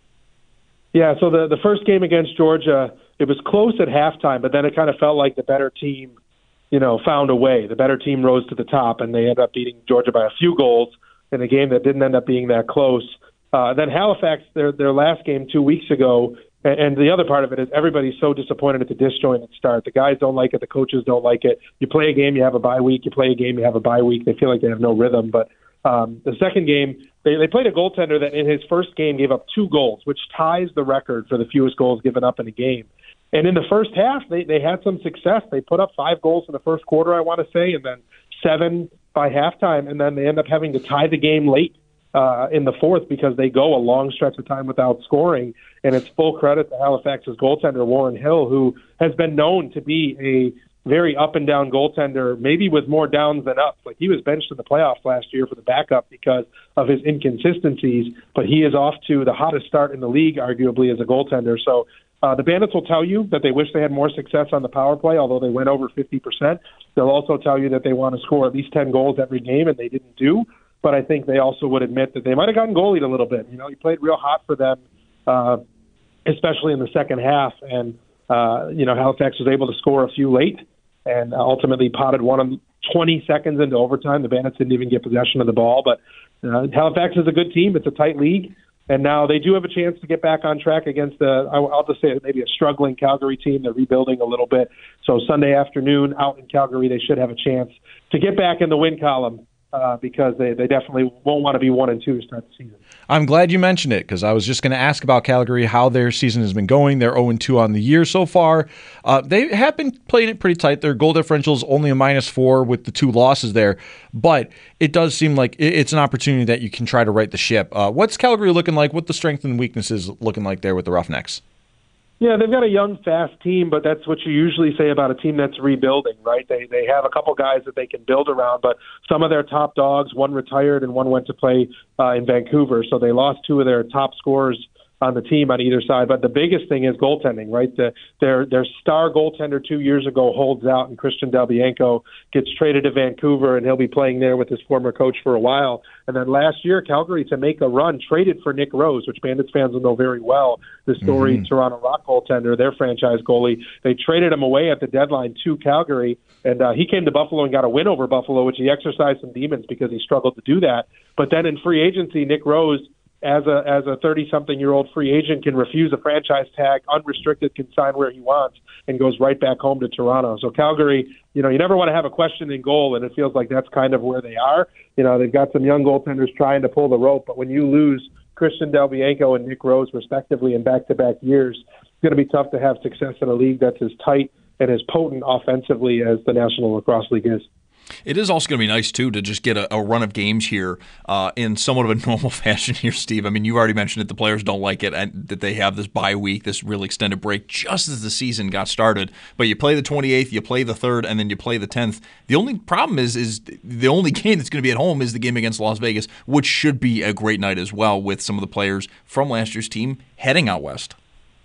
Yeah, so the, the first game against Georgia, it was close at halftime, but then it kind of felt like the better team, you know, found a way. The better team rose to the top, and they ended up beating Georgia by a few goals in a game that didn't end up being that close. Uh, then Halifax, their their last game two weeks ago, and, and the other part of it is everybody's so disappointed at the disjointed start. The guys don't like it. The coaches don't like it. You play a game, you have a bye week. You play a game, you have a bye week. They feel like they have no rhythm. But um, the second game, they, they played a goaltender that in his first game gave up two goals, which ties the record for the fewest goals given up in a game. And in the first half, they, they had some success. They put up five goals in the first quarter, I want to say, and then seven by halftime. And then they end up having to tie the game late uh, in the fourth because they go a long stretch of time without scoring. And it's full credit to Halifax's goaltender, Warren Hill, who has been known to be a very up-and-down goaltender, maybe with more downs than ups. Like, he was benched in the playoffs last year for the backup because of his inconsistencies, but he is off to the hottest start in the league, arguably, as a goaltender. So uh, the Bandits will tell you that they wish they had more success on the power play, although they went over fifty percent. They'll also tell you that they want to score at least ten goals every game, and they didn't do. But I think they also would admit that they might have gotten goalied a little bit. You know, he played real hot for them, uh, especially in the second half, and, uh, you know, Halifax was able to score a few late, and ultimately potted one of twenty seconds into overtime. The Bandits didn't even get possession of the ball. But uh, Halifax is a good team. It's a tight league. And now they do have a chance to get back on track against, a, I'll just say maybe a struggling Calgary team. They're rebuilding a little bit. So Sunday afternoon out in Calgary, they should have a chance to get back in the win column. Uh, because they, they definitely won't want to be one and two to start the season. I'm glad you mentioned it because I was just going to ask about Calgary, how their season has been going. They're oh and two on the year so far. Uh, they have been playing it pretty tight. Their goal differential is only a minus four with the two losses there, but it does seem like it's an opportunity that you can try to right the ship. Uh, what's Calgary looking like? What the strengths and weaknesses looking like there with the Roughnecks? Yeah, they've got a young, fast team, but that's what you usually say about a team that's rebuilding, right? They they have a couple guys that they can build around, but some of their top dogs, one retired and one went to play uh, in Vancouver, so they lost two of their top scorers on the team on either side. But the biggest thing is goaltending, right? The, their their star goaltender two years ago holds out, and Christian Delbianco gets traded to Vancouver, and he'll be playing there with his former coach for a while. And then last year, Calgary, to make a run, traded for Nick Rose, which Bandits fans will know very well, the storied mm-hmm. Toronto Rock goaltender, their franchise goalie. They traded him away at the deadline to Calgary, and uh, he came to Buffalo and got a win over Buffalo, which he exercised some demons because he struggled to do that. But then in free agency, Nick Rose, as a as a thirty-something-year-old free agent, can refuse a franchise tag, unrestricted, can sign where he wants, and goes right back home to Toronto. So Calgary, you know, you never want to have a question in goal, and it feels like that's kind of where they are. You know, they've got some young goaltenders trying to pull the rope, but when you lose Christian Delbianco and Nick Rose, respectively, in back-to-back years, it's going to be tough to have success in a league that's as tight and as potent offensively as the National Lacrosse League is. It is also going to be nice, too, to just get a, a run of games here uh, in somewhat of a normal fashion here, Steve. I mean, you already mentioned it. The players don't like it, and that they have this bye week, this really extended break, just as the season got started. But you play the twenty-eighth, you play the third, and then you play the tenth. The only problem is is the only game that's going to be at home is the game against Las Vegas, which should be a great night as well with some of the players from last year's team heading out west.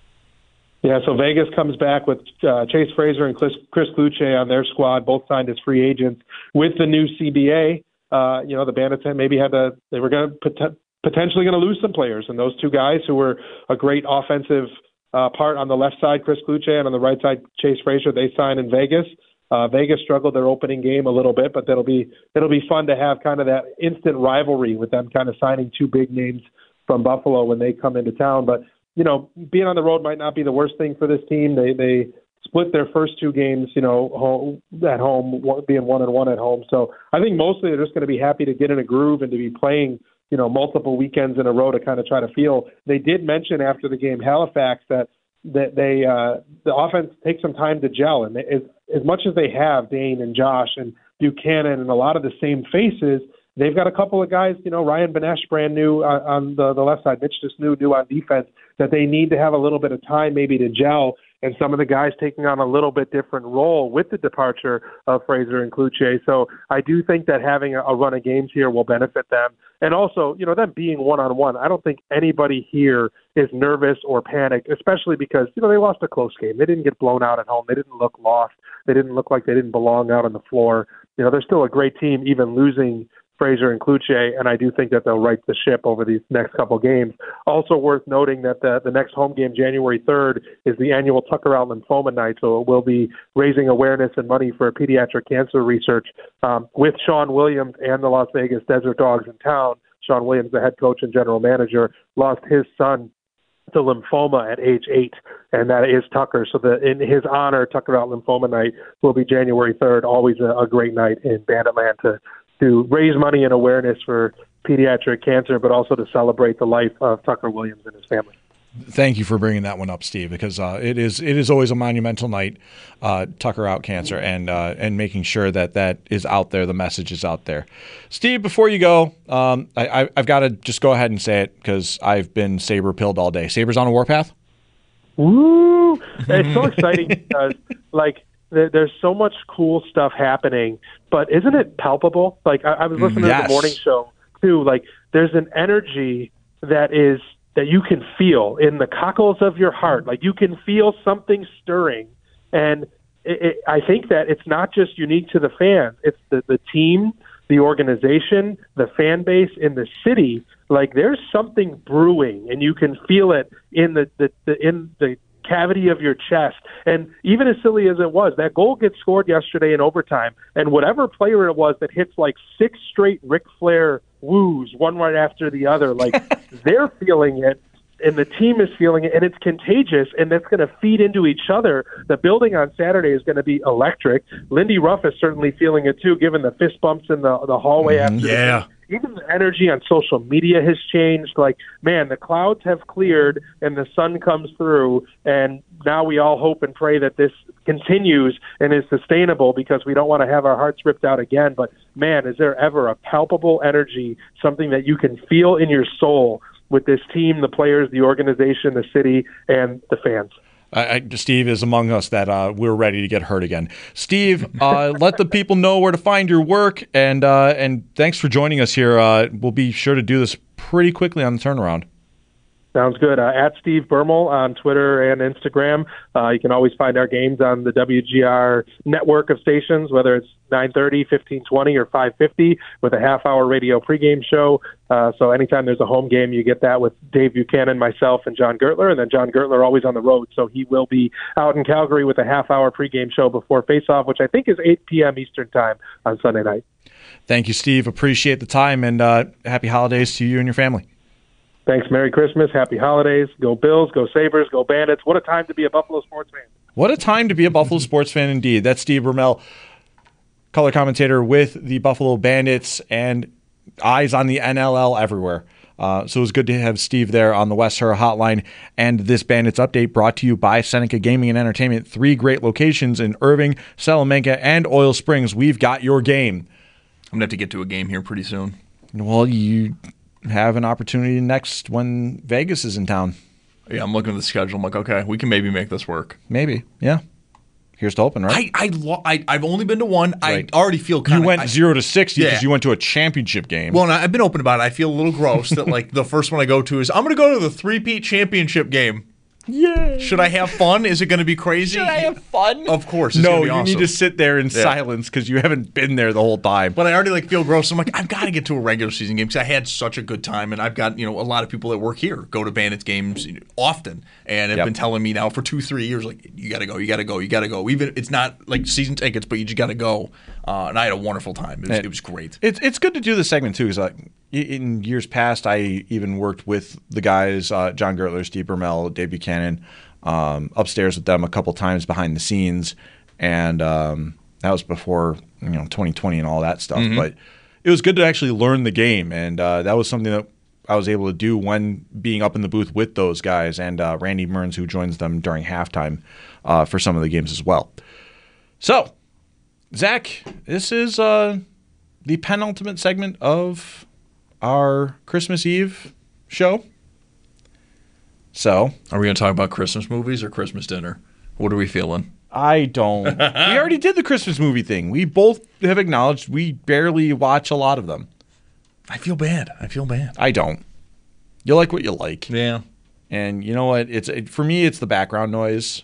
Yeah, so Vegas comes back with uh, Chase Fraser and Chris, Chris Kluche on their squad, both signed as free agents with the new C B A. Uh, you know, the Bandits maybe had to, they were going to pot- potentially going to lose some players, and those two guys who were a great offensive uh, part on the left side, Chris Kluche, and on the right side, Chase Fraser, they signed in Vegas. Uh, Vegas struggled their opening game a little bit, but that'll be it'll be fun to have kind of that instant rivalry with them kind of signing two big names from Buffalo when they come into town. But you know, being on the road might not be the worst thing for this team. They they split their first two games, you know, home, at home, one, being one and one at home. So I think mostly they're just going to be happy to get in a groove and to be playing, you know, multiple weekends in a row to kind of try to feel. They did mention after the game Halifax that that they uh, the offense takes some time to gel, and as as much as they have Dane and Josh and Buchanan and a lot of the same faces. They've got a couple of guys, you know, Ryan Benesh, brand new uh, on the, the left side, Mitch just new, new on defense, that they need to have a little bit of time maybe to gel. and some of the guys taking on a little bit different role with the departure of Fraser and Cloutier. So I do think that having a, a run of games here will benefit them. And also, you know, them being one-on-one, I don't think anybody here is nervous or panicked, especially because, you know, they lost a close game. They didn't get blown out at home. They didn't look lost. They didn't look like they didn't belong out on the floor. You know, they're still a great team, even losing Fraser and Cloutier, and I do think that they'll right the ship over these next couple games. Also worth noting that the, the next home game, January third, is the annual Tucker Out Lymphoma Night, so it will be raising awareness and money for pediatric cancer research um, with Sean Williams and the Las Vegas Desert Dogs in town. Sean Williams, the head coach and general manager, lost his son to lymphoma at age eight, and that is Tucker. So the, in his honor, Tucker Out Lymphoma Night will be January third, always a, a great night in Banditland to to raise money and awareness for pediatric cancer, but also to celebrate the life of Tucker Williams and his family. Thank you for bringing that one up, Steve, because uh, it is it is always a monumental night, uh, Tucker Out Cancer, and uh, and making sure that that is out there, the message is out there. Steve, before you go, um, I, I've got to just go ahead and say it because I've been Sabre-pilled all day. Sabres on a warpath? Woo! It's so exciting because, like, there's so much cool stuff happening, but isn't it palpable? Like I, I was listening yes. to the morning show too. Like there's an energy that is that you can feel in the cockles of your heart. Like you can feel something stirring, and it, it, I think that it's not just unique to the fans. It's the the team, the organization, the fan base in the city. Like there's something brewing, and you can feel it in the, the, the in the cavity of your chest. And even as silly as it was, that goal gets scored yesterday in overtime, and whatever player it was that hits like six straight Ric Flair woos, one right after the other, like they're feeling it, and the team is feeling it, and it's contagious, and that's going to feed into each other. The building on Saturday is going to be electric. Lindy Ruff is certainly feeling it too, given the fist bumps in the, the hallway mm, after yeah. the Even the energy on social media has changed. Like, man, the clouds have cleared and the sun comes through, and now we all hope and pray that this continues and is sustainable because we don't want to have our hearts ripped out again. But, man, is there ever a palpable energy, something that you can feel in your soul with this team, the players, the organization, the city, and the fans? I, I, Steve is among us that uh, we're ready to get hurt again. Steve, uh, let the people know where to find your work, and uh, and thanks for joining us here. Uh, we'll be sure to do this pretty quickly on the turnaround. Sounds good. Uh, at Steve Bermel on Twitter and Instagram. Uh, you can always find our games on the W G R network of stations, whether it's nine thirty, fifteen twenty, or five fifty with a half-hour radio pregame show. Uh, so anytime there's a home game, you get that with Dave Buchanan, myself, and John Gertler. And then John Gertler always on the road, so he will be out in Calgary with a half-hour pregame show before face-off, which I think is eight p.m. Eastern time on Sunday night. Thank you, Steve. Appreciate the time, and uh, happy holidays to you and your family. Thanks. Merry Christmas. Happy holidays. Go Bills. Go Sabres. Go Bandits. What a time to be a Buffalo sports fan. What a time to be a Buffalo sports fan indeed. That's Steve Bermel, color commentator with the Buffalo Bandits and eyes on the N L L everywhere. Uh, so it was good to have Steve there on the West Her Hotline. And this Bandits update brought to you by Seneca Gaming and Entertainment. Three great locations in Irving, Salamanca, and Oil Springs. We've got your game. I'm going to have to get to a game here pretty soon. Well, you have an opportunity next when Vegas is in town. Yeah, I'm looking at the schedule. I'm like, okay, we can maybe make this work. Maybe, yeah. Here's to hoping, right? I, I, lo- I, I've only been to one. Right. I already feel kind of... You went I, zero to sixty because yeah. you went to a championship game. Well, and I've been open about it. I feel a little gross that like the first one I go to is, I'm going to go to the three-peat championship game. Yeah. Should I have fun? Is it going to be crazy? Should I have fun? Of course. It's no, gonna be you awesome. need to sit there in Yeah. silence because you haven't been there the whole time. But I already like feel gross. I'm like, I've got to get to a regular season game because I had such a good time, and I've got you know a lot of people that work here go to Bandits games often, and have Yep. been telling me now for two, three years, like you got to go, you got to go, you got to go. Even it's not like season tickets, but you just got to go. Uh, and I had a wonderful time. It was, And it was great. It's it's good to do this segment too because like in years past, I even worked with the guys, uh, John Gertler, Steve Bermel, Dave Buchanan. Um, upstairs with them a couple times behind the scenes, and um, that was before you know twenty twenty and all that stuff. Mm-hmm. But it was good to actually learn the game, and uh, that was something that I was able to do when being up in the booth with those guys and uh, Randy Mearns, who joins them during halftime uh, for some of the games as well. So, Zach, this is uh, the penultimate segment of our Christmas Eve show. So, are we going to talk about Christmas movies or Christmas dinner? What are we feeling? I don't. We already did the Christmas movie thing. We both have acknowledged we barely watch a lot of them. I feel bad. I feel bad. I don't. You like what you like. Yeah. And you know what? It's it, for me, it's the background noise.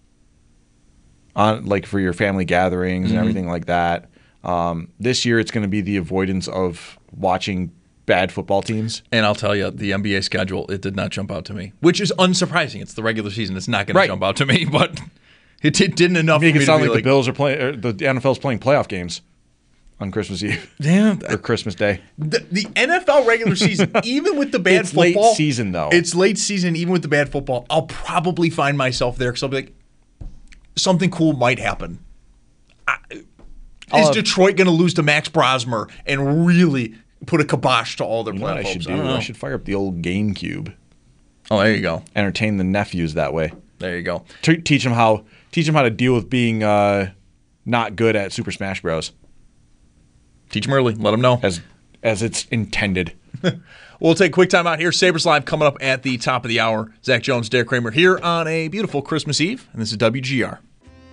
On like for your family gatherings mm-hmm. and everything like that. Um, this year, it's going to be the avoidance of watching bad football teams. And I'll tell you, the N B A schedule, it did not jump out to me, which is unsurprising. It's the regular season. It's not going right. to jump out to me, but it, it didn't enough Make for me it sound to be like, like the Bills are playing, or the N F L's playing playoff games on Christmas Eve. Yeah. Or Christmas Day. The, the N F L regular season, even with the bad it's football. It's late season, though. It's late season, even with the bad football. I'll probably find myself there because I'll be like, something cool might happen. I, Is uh, Detroit going to lose to Max Brosmer and really put a kibosh to all their you know playoff what I should hopes? do? I, I should fire up the old GameCube. Oh, there you go. Entertain the nephews that way. There you go. T- teach them how teach them how to deal with being uh, not good at Super Smash Bros. Teach them early. Let them know. As as it's intended. We'll take a quick time out here. Sabres Live coming up at the top of the hour. Zach Jones, Derek Kramer here on a beautiful Christmas Eve, and this is W G R.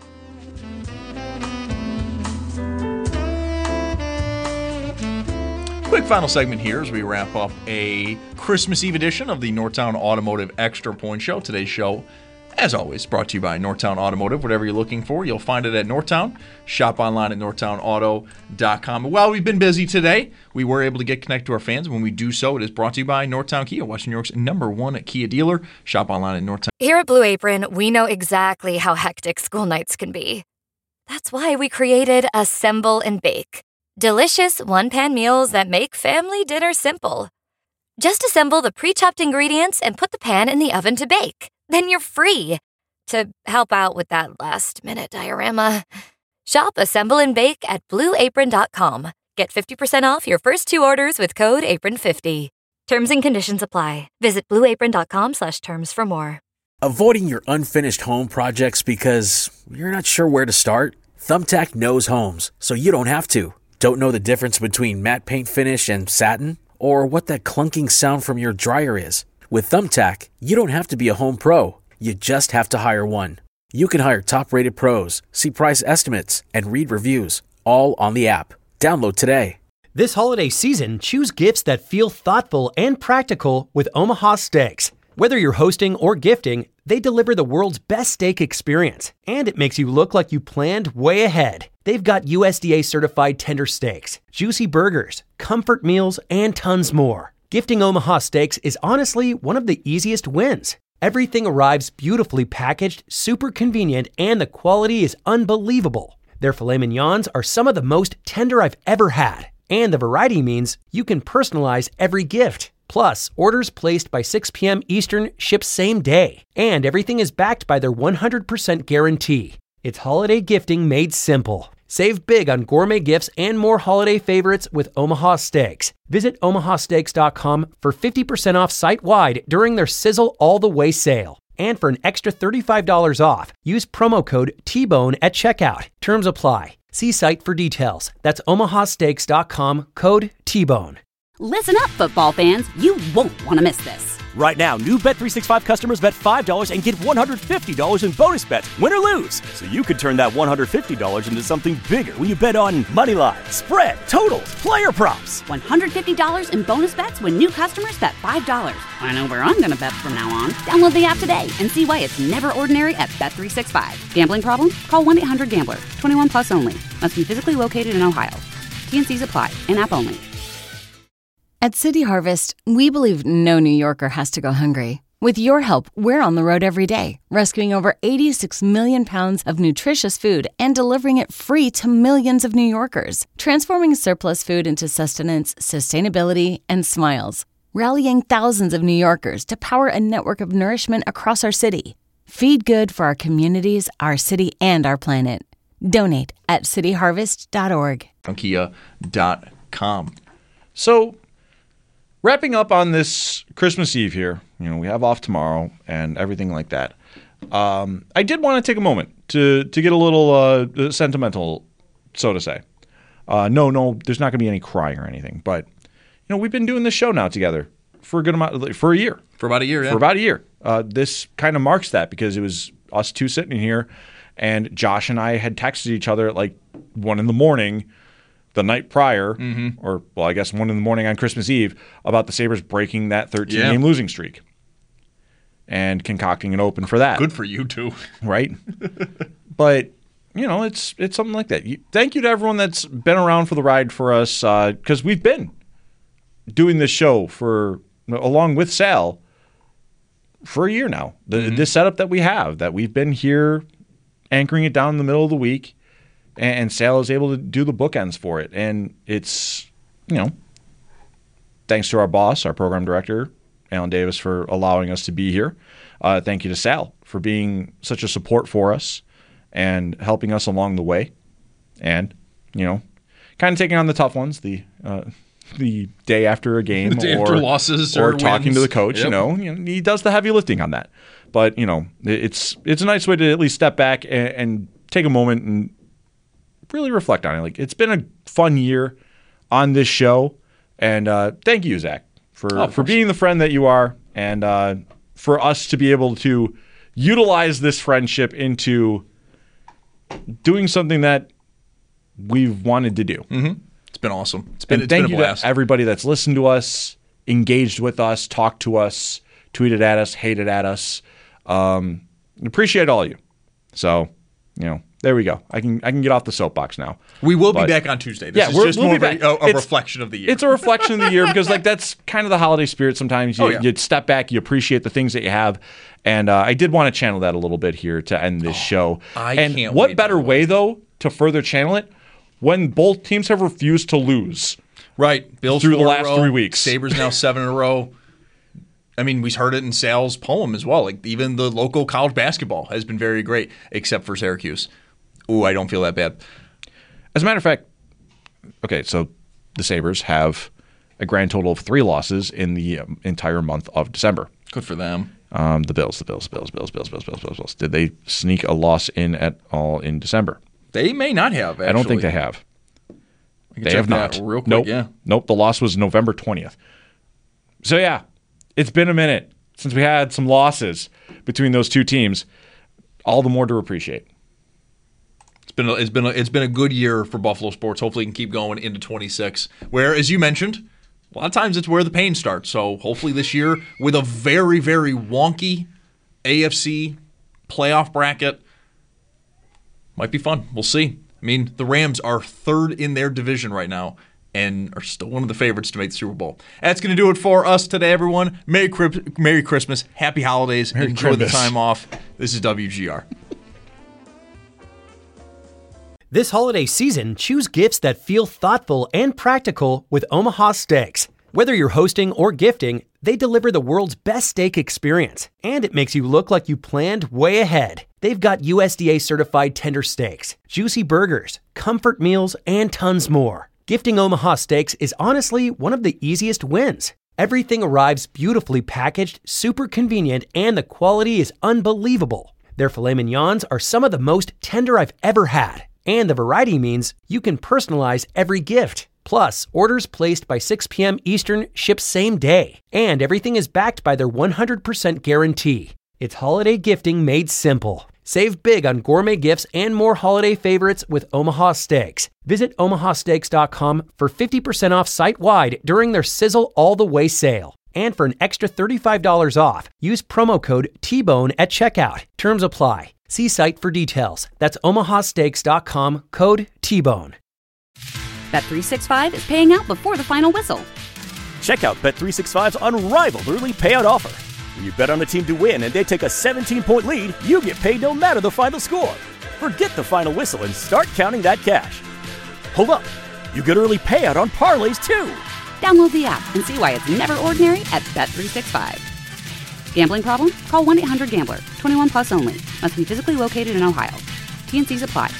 Quick final segment here as we wrap up a Christmas Eve edition of the Northtown Automotive Extra Point Show. Today's show, as always, brought to you by Northtown Automotive. Whatever you're looking for, you'll find it at Northtown. Shop online at northtown auto dot com. While we've been busy today, we were able to get connected to our fans. When we do so, it is brought to you by Northtown Kia, Western New York's number one Kia dealer. Shop online at Northtown. Here at Blue Apron, we know exactly how hectic school nights can be. That's why we created Assemble and Bake. Delicious one-pan meals that make family dinner simple. Just assemble the pre-chopped ingredients and put the pan in the oven to bake. Then you're free to help out with that last-minute diorama. Shop Assemble and Bake at blue apron dot com. Get fifty percent off your first two orders with code apron fifty. Terms and conditions apply. Visit blue apron dot com slash terms for more. Avoiding your unfinished home projects because you're not sure where to start? Thumbtack knows homes, so you don't have to. Don't know the difference between matte paint finish and satin? Or what that clunking sound from your dryer is? With Thumbtack, you don't have to be a home pro. You just have to hire one. You can hire top-rated pros, see price estimates, and read reviews, all on the app. Download today. This holiday season, choose gifts that feel thoughtful and practical with Omaha Steaks. Whether you're hosting or gifting, they deliver the world's best steak experience, and it makes you look like you planned way ahead. They've got U S D A-certified tender steaks, juicy burgers, comfort meals, and tons more. Gifting Omaha Steaks is honestly one of the easiest wins. Everything arrives beautifully packaged, super convenient, and the quality is unbelievable. Their filet mignons are some of the most tender I've ever had, and the variety means you can personalize every gift. Plus, orders placed by six p.m. Eastern ship same day, and everything is backed by their one hundred percent guarantee. It's holiday gifting made simple. Save big on gourmet gifts and more holiday favorites with Omaha Steaks. Visit omaha steaks dot com for fifty percent off site-wide during their Sizzle All the Way sale. And for an extra thirty-five dollars off, use promo code T bone at checkout. Terms apply. See site for details. That's omaha steaks dot com, code T bone. Listen up, football fans. You won't want to miss this. Right now, new Bet three sixty-five customers bet five dollars and get one hundred fifty dollars in bonus bets, win or lose. So you could turn that one hundred fifty dollars into something bigger when you bet on money line, spread, totals, player props. one hundred fifty dollars in bonus bets when new customers bet five dollars. I know where I'm going to bet from now on. Download the app today and see why it's never ordinary at Bet three sixty-five. Gambling problem? Call one eight hundred gambler. twenty-one plus only. Must be physically located in Ohio. T and C's apply. In-app only. At City Harvest, we believe no New Yorker has to go hungry. With your help, we're on the road every day, rescuing over eighty-six million pounds of nutritious food and delivering it free to millions of New Yorkers, transforming surplus food into sustenance, sustainability, and smiles, rallying thousands of New Yorkers to power a network of nourishment across our city. Feed good for our communities, our city, and our planet. Donate at city harvest dot org. Kia dot com. So, wrapping up on this Christmas Eve here, you know, we have off tomorrow and everything like that. Um, I did want to take a moment to to get a little uh, sentimental, so to say. Uh, no, no, there's not going to be any crying or anything. But, you know, we've been doing this show now together for a good amount, for a year. For about a year, yeah. For about a year. Uh, this kind of marks that because it was us two sitting here, and Josh and I had texted each other at like one in the morning the night prior, mm-hmm. or, well, I guess one in the morning on Christmas Eve, about the Sabres breaking that thirteen-game yeah. losing streak and concocting an open for that. Good for you, too. Right? But, you know, it's it's something like that. You, thank you to everyone that's been around for the ride for us, because uh, we've been doing this show for, along with Sal, for a year now. The, mm-hmm. This setup that we have, that we've been here anchoring it down in the middle of the week, and, and Sal is able to do the bookends for it. And it's, you know, thanks to our boss, our program director, Alan Davis, for allowing us to be here. Uh, thank you to Sal for being such a support for us and helping us along the way. And, you know, kind of taking on the tough ones, the uh, the day after a game, the day or after losses, or, or talking wins. to the coach. Yep. You know, you know, he does the heavy lifting on that. But, you know, it's it's a nice way to at least step back and, and take a moment and really reflect on it. Like, it's been a fun year on this show, and uh, thank you, Zach, for oh, for being the friend that you are, and uh, for us to be able to utilize this friendship into doing something that we've wanted to do. Mm-hmm. It's been awesome. It's been, and it's thank been a you blast. to everybody that's listened to us, engaged with us, talked to us, tweeted at us, hated at us. Um, appreciate all of you. So, you know, there we go. I can I can get off the soapbox now. We will but, be back on Tuesday. This yeah, is we're, just we'll more be of a, back. a It's, reflection of the year. It's a reflection of the year because, like, that's kind of the holiday spirit sometimes. You, oh, yeah. you step back, you appreciate the things that you have. And uh, I did want to channel that a little bit here to end this oh, show. I and can't what wait better way, though, to further channel it when both teams have refused to lose. Right. Bills through the last row, three weeks. Sabres now seven in a row. I mean, we heard it in Sal's poem as well. Like, even the local college basketball has been very great, except for Syracuse. Ooh, I don't feel that bad. As a matter of fact, okay, so the Sabres have a grand total of three losses in the um, entire month of December. Good for them. Um, the Bills, the Bills, Bills, Bills, Bills, Bills, Bills, Bills, Bills. Did they sneak a loss in at all in December? They may not have, actually. I don't think they have. They have not. Real quick, nope. yeah. Nope, the loss was November twentieth. So, yeah, it's been a minute since we had some losses between those two teams. All the more to appreciate. It's been a, it's been a, it's been a good year for Buffalo sports. Hopefully, it can keep going into twenty-six. Where, as you mentioned, a lot of times it's where the pain starts. So hopefully this year, with a very, very wonky A F C playoff bracket, might be fun. We'll see. I mean, the Rams are third in their division right now and are still one of the favorites to make the Super Bowl. That's going to do it for us today, everyone. Merry, Merry Christmas. Happy holidays. Merry Enjoy Christmas. the time off. This is W G R. This holiday season, choose gifts that feel thoughtful and practical with Omaha Steaks. Whether you're hosting or gifting, they deliver the world's best steak experience, and it makes you look like you planned way ahead. They've got U S D A-certified tender steaks, juicy burgers, comfort meals, and tons more. Gifting Omaha Steaks is honestly one of the easiest wins. Everything arrives beautifully packaged, super convenient, and the quality is unbelievable. Their filet mignons are some of the most tender I've ever had. And the variety means you can personalize every gift. Plus, orders placed by six p.m. Eastern ship same day. And everything is backed by their one hundred percent guarantee. It's holiday gifting made simple. Save big on gourmet gifts and more holiday favorites with Omaha Steaks. Visit omaha steaks dot com for fifty percent off site-wide during their Sizzle All the Way sale. And for an extra thirty-five dollars off, use promo code T Bone at checkout. Terms apply. See site for details. That's omaha steaks dot com, code T Bone. Bet three sixty-five is paying out before the final whistle. Check out Bet three sixty-five's unrivaled early payout offer. When you bet on a team to win and they take a seventeen-point lead, you get paid no matter the final score. Forget the final whistle and start counting that cash. Hold up. You get early payout on parlays, too. Download the app and see why it's never ordinary at Bet three sixty-five. Gambling problem? Call one eight hundred gambler. twenty-one plus only. Must be physically located in Ohio. T and C's apply.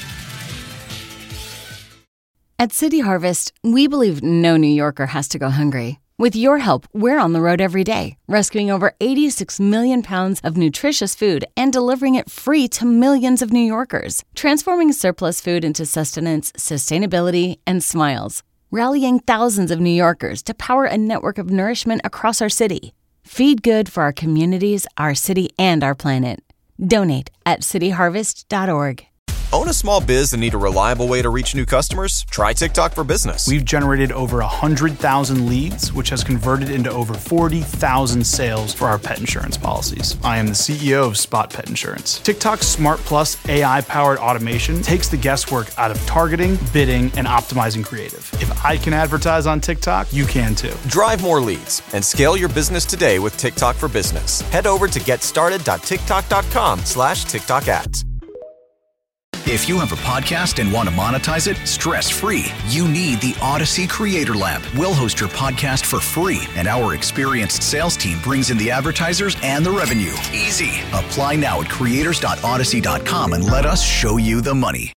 At City Harvest, we believe no New Yorker has to go hungry. With your help, we're on the road every day, rescuing over eighty-six million pounds of nutritious food and delivering it free to millions of New Yorkers, transforming surplus food into sustenance, sustainability, and smiles, rallying thousands of New Yorkers to power a network of nourishment across our city. Feed good for our communities, our city, and our planet. Donate at city harvest dot org. Own a small biz and need a reliable way to reach new customers? Try TikTok for Business. We've generated over one hundred thousand leads, which has converted into over forty thousand sales for our pet insurance policies. I am the C E O of Spot Pet Insurance. TikTok's Smart Plus A I-powered automation takes the guesswork out of targeting, bidding, and optimizing creative. If I can advertise on TikTok, you can too. Drive more leads and scale your business today with TikTok for Business. Head over to getstarted.tiktok.com slash TikTok ads. If you have a podcast and want to monetize it stress-free, you need the Odyssey Creator Lab. We'll host your podcast for free, and our experienced sales team brings in the advertisers and the revenue. Easy. Apply now at creators dot odyssey dot com and let us show you the money.